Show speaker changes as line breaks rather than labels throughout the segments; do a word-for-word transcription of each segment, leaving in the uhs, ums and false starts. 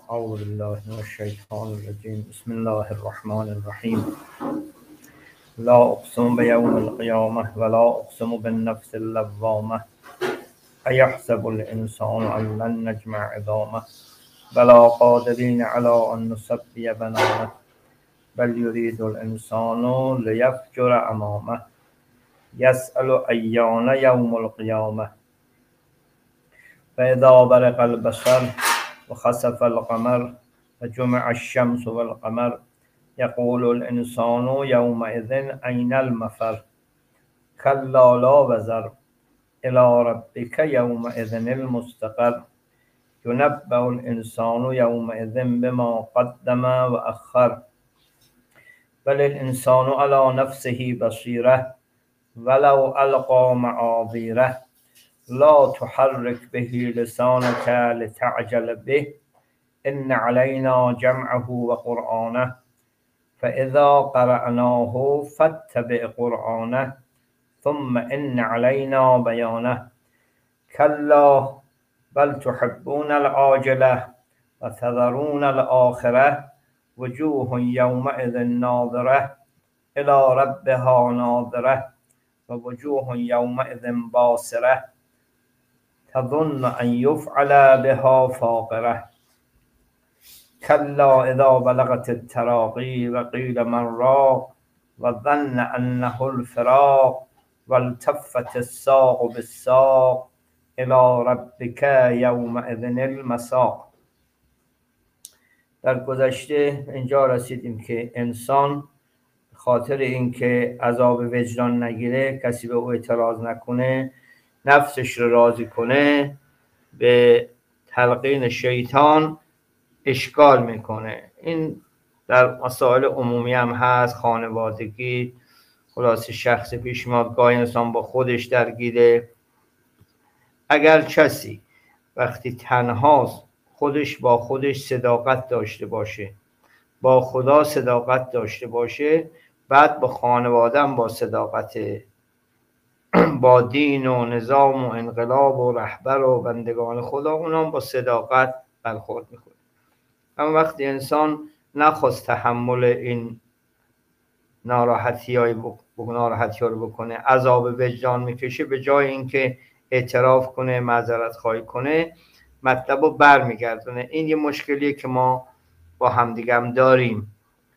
أعوذ بالله من الشيطان الرجيم بسم الله الرحمن الرحيم لا أقسم بيوم القيامة ولا أقسم بالنفس اللوامة أيحسب الإنسان أن لن نجمع عظامه بلى قادرين على أن نسوي بنانه بل يريد الإنسان ليفجر أمامه يسأل أيان يوم القيامة فإذا برق البصر وخسف القمر وجمع الشمس والقمر يقول الإنسان يومئذ أين المفر كلا لا وزر إلى ربك يومئذ المستقر ينبأ الإنسان يومئذ بما قدم وأخر بل الإنسان على نفسه بصيرة ولو ألقى معاذيره لا تحرك به لسانك لتعجل به إن علينا جمعه وقرآنه فإذا قرأناه فاتبع قرآنه ثم إن علينا بيانه كلا بل تحبون العاجلة وتذرون الآخرة وجوه يومئذ ناظرة إلى ربها ناظرة ووجوه يومئذ باسرة تظن أن يفعل بها فاقرة كلا إذا بلغت التراقي وقيل من راق وظن أنه الفراق والتفت الساق بالساق إلى ربك یومئذ المساق. در گذشته اینجا رسیدیم که انسان خاطر اینکه عذاب وجدان نگیره، کسی به او اعتراض نکنه، نفسش رو راضی کنه، به تلقین شیطان اشکال میکنه. این در مسائل عمومی هم هست، خانوادگی، خلاص شخص پیش میاد، گاهی انسان با خودش درگیره. اگر کسی وقتی تنهاست خودش با خودش صداقت داشته باشه، با خدا صداقت داشته باشه، بعد با خانواده هم با صداقت، با دین و نظام و انقلاب و رهبر و بندگان خدا، اونام با صداقت برخورد میکنه. اما وقتی انسان نخواست تحمل این ناراحتی های ناراحتی ها رو بکنه، عذاب وجدان میکشه، به جای اینکه اعتراف کنه، معذرت خواهی کنه، مطلب رو بر میگردونه. این یه مشکلیه که ما با همدیگم داریم،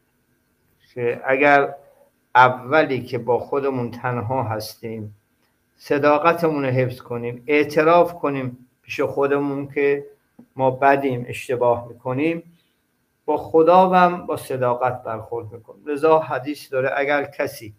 که اگر اولی که با خودمون تنها هستیم صداقتمون رو حفظ کنیم، اعتراف کنیم پیش خودمون که ما بدیم، اشتباه میکنیم، با خدا هم با صداقت برخورد میکنیم. لذا حدیث داره اگر کسی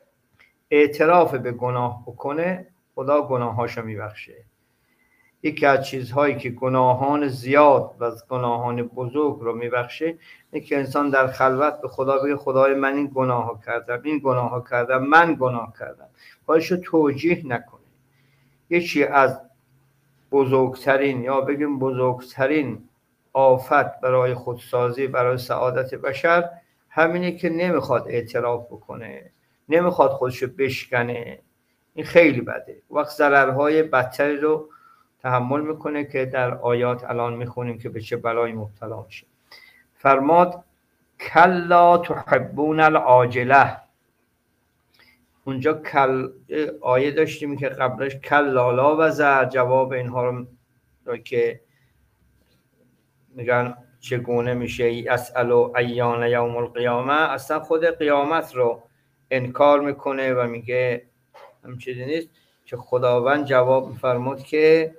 اعتراف به گناه بکنه خدا گناهاشو میبخشه. یکی از چیزهایی که گناهان زیاد و گناهان بزرگ رو میبخشه اینه که انسان در خلوت به خدا بگه خدای من این گناهو کردم، این گناهو کردم، من گناه کردم، خودشو توجیه نکنه. یکی از بزرگترین یا بگیم بزرگترین آفت برای خودسازی، برای سعادت بشر همینه که نمیخواد اعتراف بکنه، نمیخواد خودشو بشکنه. این خیلی بده. وقت ضررهای بدتری رو تحمل میکنه که در آیات الان میخونیم که به چه بلایی مبتلا میشه. فرماد کلا تحبون العاجله. اونجا کل آیه داشتیم که قبلش کلا لا وزر، جواب اینها رو که میگن چگونه میشه یسأل ایان یوم القیامه، اصلا خود قیامت رو انکار میکنه و میگه هم چیزی نیست، که خداوند جواب میفرمود که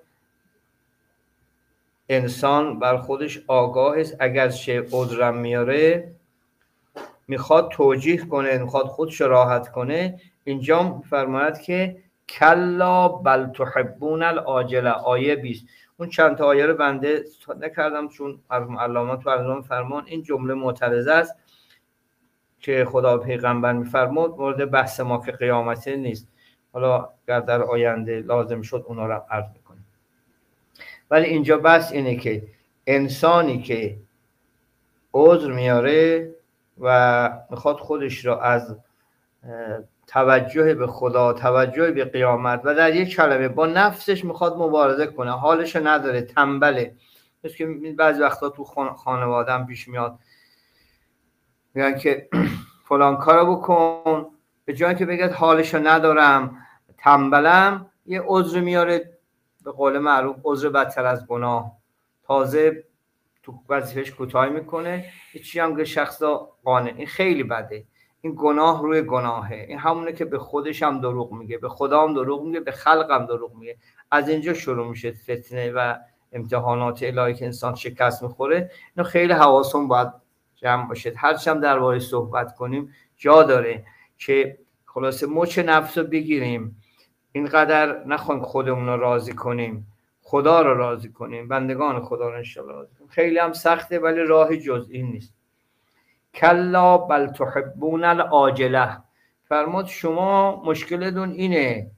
انسان بر خودش آگاه است، اگر چه عذرم میاره، میخواد توجیه کنه، میخواد خودش راحت کنه. اینجا میفرماید که کلا بل تحبون العاجله، آیه بیست. اون چند تا آیه رو بنده نکردم چون مرحوم علامه تو علامه فرمان این جمله معترضه است که خدا پیغمبر میفرمود مورد بحث ما که قیامته نیست. حالا اگر در آینده لازم شد اونا رو عرض میکنیم. ولی اینجا بس اینه که انسانی که عذر میاره و میخواد خودش رو از توجه به خدا، توجه به قیامت و در یک کلمه با نفسش میخواد مبارزه کنه، حالش نداره، تنبله، مثل که بعضی وقتا تو خانواده هم پیش میاد، میگن که فلان کارو بکن، به جای که بگه حالشو ندارم، تنبلم، یه عذر میاره، به قول معروف عذر بدتر از گناه. تازه تو وظیفه‌اش کوتاهی میکنه، هیچی هم که شخص قانع. این خیلی بده، این گناه روی گناهه. این همونه که به خودش هم دروغ میگه، به خدا هم دروغ میگه، به خلق هم دروغ میگه. از اینجا شروع میشه فتنه و امتحانات الهی که انسان شکست میخوره. اینو خیلی حواسون باید جمع باشید. هرچند درباره صحبت کنیم جا داره که خلاصه مچ نفس رو بگیریم، اینقدر نخواهیم خودمون رو راضی کنیم، خدا رو راضی کنیم، بندگان خدا رو انشاءالله راضی کنیم. خیلی هم سخته ولی راه جز این نیست. کلا بل تحبون العاجله. فرمود شما مشکلتون اینه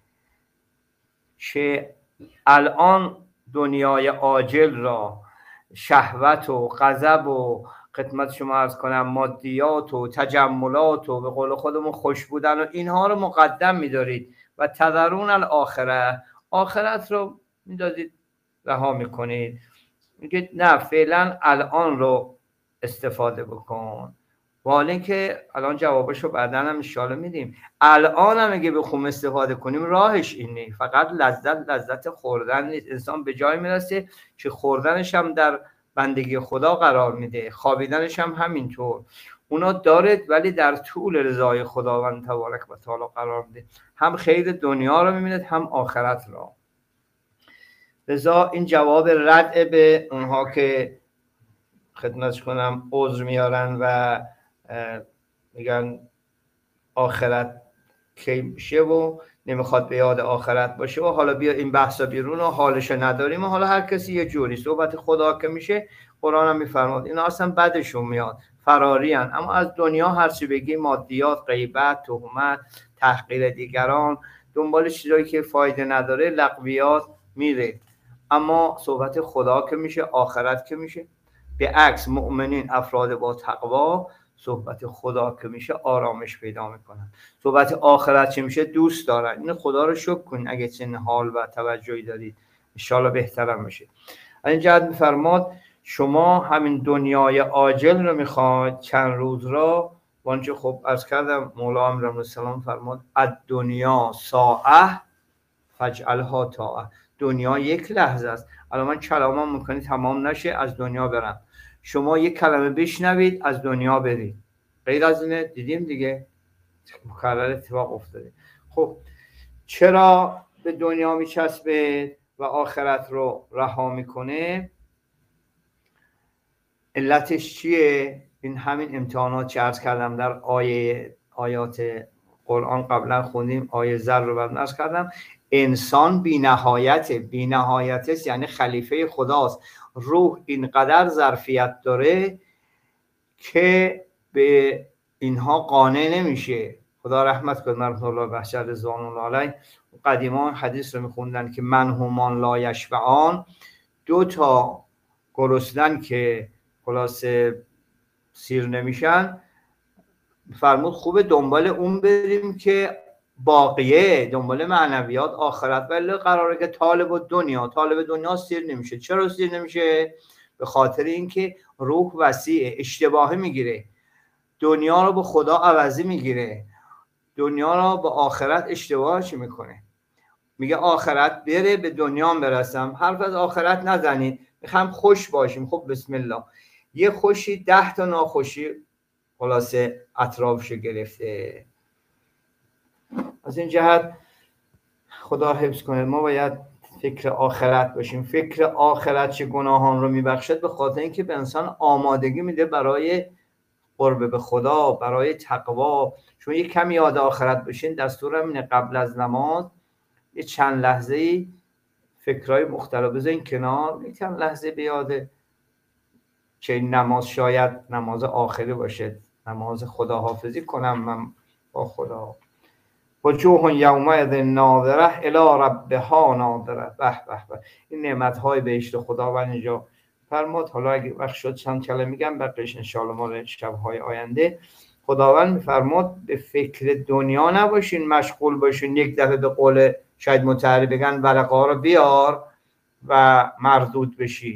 که الان دنیای عاجل را، شهوت و غضب و خدمت شما عرض کنم مادیات و تجملات و به قول خودمون خوش بودن و اینها رو مقدم می‌دارید و تذرون الاخره، آخرت رو می‌دادید رها می‌کنید. میگه نه، فعلا الان رو استفاده بکن. والا که الان جوابشو بعداً هم ان شاءالله میدیم. الان هم اگه بخوام استفاده کنیم راهش اینه، فقط لذت لذت خوردن نیست. انسان به جای میرسه که خوردنش هم در بندگی خدا قرار میده، خوابیدنش هم همینطور. اونا دارد ولی در طول رضای خداوند تبارک و تعالی قرار میده. هم خیر دنیا رو میبیند هم آخرت رو. لذا این جواب رد به اونها که خدمتش کنم عذر میارن و میگن آخرت کی میشه و نمیخواد به یاد آخرت باشه و حالا بیا این بحثا بیرون و حالشو نداریم و حالا هر کسی یه جوری صحبت خدا که میشه. قرآن هم میفرماد اینا اصلا بدشون میاد، فراری هن. اما از دنیا هرچی بگی، مادیات، غیبت، تهمت، تحقیر دیگران، دنبال چیزایی که فایده نداره، لغویات میره. اما صحبت خدا که میشه، آخرت که میشه، به عکس مؤمنین، افراد با تقوا، صحبت خدا که میشه آرامش پیدا میکنن. صحبت آخرت چه میشه دوست دارن. این خدا رو شکر کن اگه چنین حال و توجهی دارید، انشالله بهترم میشه. این جهت میفرماد شما همین دنیای عاجل رو میخواید چند روز را، وانچه خب عرض کردم مولا امیر علیه السلام فرماد الدنیا ساعه فجعلها طاعه. دنیا یک لحظه است. الان من کلامم ممکنه تمام نشه از دنیا برم، شما یک کلمه بشنوید از دنیا برید. غیر از اینه دیدیم دیگه، مکرر اتفاق افتاده. خب چرا به دنیا میچسبه و آخرت رو رها میکنه؟ علتش چیه؟ این همین امتحانات که عرض کردم در آیه آیات قرآن قبلا خوندیم، آیه ذر رو بعد عرض کردم. انسان بی نهایته، بی نهایته یعنی خلیفه خداست. روح اینقدر ظرفیت داره که به اینها قانع نمیشه. خدا رحمت کنه رحمت الله بخش رضوان الله علیه. قدیمان حدیث رو میخوندن که من همان لا یشبعان، دو تا گرسنن که خلاصه سیر نمیشن، فرمود خوبه دنبال اون بریم که باقیه، دنبال معنویات آخرت. ولی قراره که طالب دنیا طالب دنیا سیر نمیشه. چرا سیر نمیشه؟ به خاطر اینکه روح وسیعه، اشتباهی میگیره، دنیا رو به خدا عوضی میگیره، دنیا رو به آخرت اشتباهش میکنه. میگه آخرت بره به دنیا برسم. حرف از آخرت نزنید، میخوام خوش باشیم. خب بسم الله. یه خوشی ده تا ناخوشی خلاصه اطرافش گرفته. از این جهت خدا حفظ کنه ما باید فکر آخرت باشیم. فکر آخرت چه گناهان رو میبخشد؟ به خاطر اینکه به انسان آمادگی میده برای قرب به خدا، برای تقوا. شما یک کمی یاد آخرت باشین، دستورم اینه قبل از نماز یه چند لحظه فکرهای مختلف بذارین کنار، یک چند لحظه بیاده که این نماز شاید نماز آخری باشه، نماز خداحافظی کنم من با خدا. وجوه یومئذ ناظره الی ربها ناظره. به به به، این نعمت‌های بهشت خداوند اینجا فرمود. حالا اگه وقت شد چند کلمه میگم، بقیش ان شاء الله مال شب‌های آینده. خداوند میفرماد به فکر دنیا نباشین، مشغول باشین یک دفعه به قول شاید متحری بگن ورقا رو بیار و مردود بشی.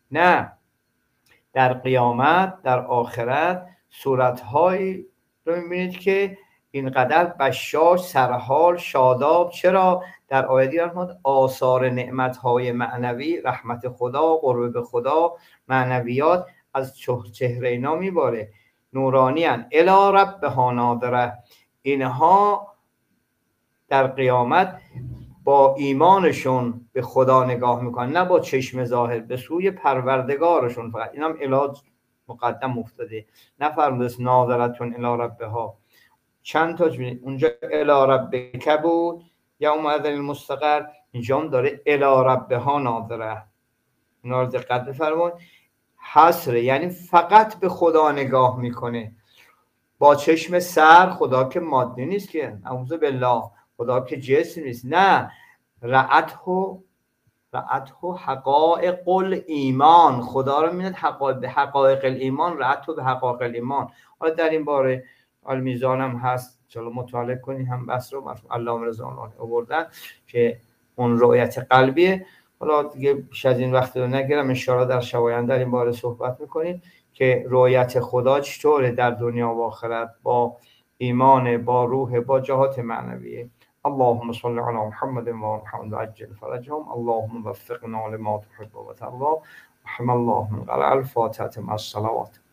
نه، در قیامت در آخرت صورتهایی رو میبینید که اینقدر بشاش، سرحال، شاداب. چرا؟ در آیه دیگر فرمود آثار نعمتهای معنوی، رحمت خدا، قرب به خدا، معنویات از چهره اینا میباره. نورانی ان الی ربها ناظره. اینها در قیامت با ایمانشون به خدا نگاه میکنن، نه با چشم ظاهر، به سوی پروردگارشون فقط. این هم علاج مقدم افتاده، نه فرمودست ناظرتون الی ربها. چند تا ببینید اونجا الی ربک بود یا اومد المستقر، اینجا هم داره الی ربها ناظره. اینا رو دقت بفرمایید. حصره یعنی فقط به خدا نگاه میکنه، با چشم سر. خدا که مادی نیست که، اعوذ بالله، خدا که جسم نیست. نه، رأته رأته حقائق الایمان. خدا رو می‌بیند حقایق، به حقایق الایمان. رأته به حقایق الایمان. حالا در این باره المیزان هم هست، چلو مطالعه کنی هم بس رو علامه رضوانی آوردن که اون رؤیت قلبیه. حالا دیگه بیش از این وقت رو نگیرم، ان شاءالله در شب آینده در این باره صحبت میکنیم که رؤیت خدا چطوره در دنیا و آخرت، با ایمان، با روح، با جهات معنویه. اللهم صل علی محمد و محمد عجل فرجهم. اللهم وفقنا لما تحب و ترضى. رحم الله من قرأ الفاتحة مع الصلوات.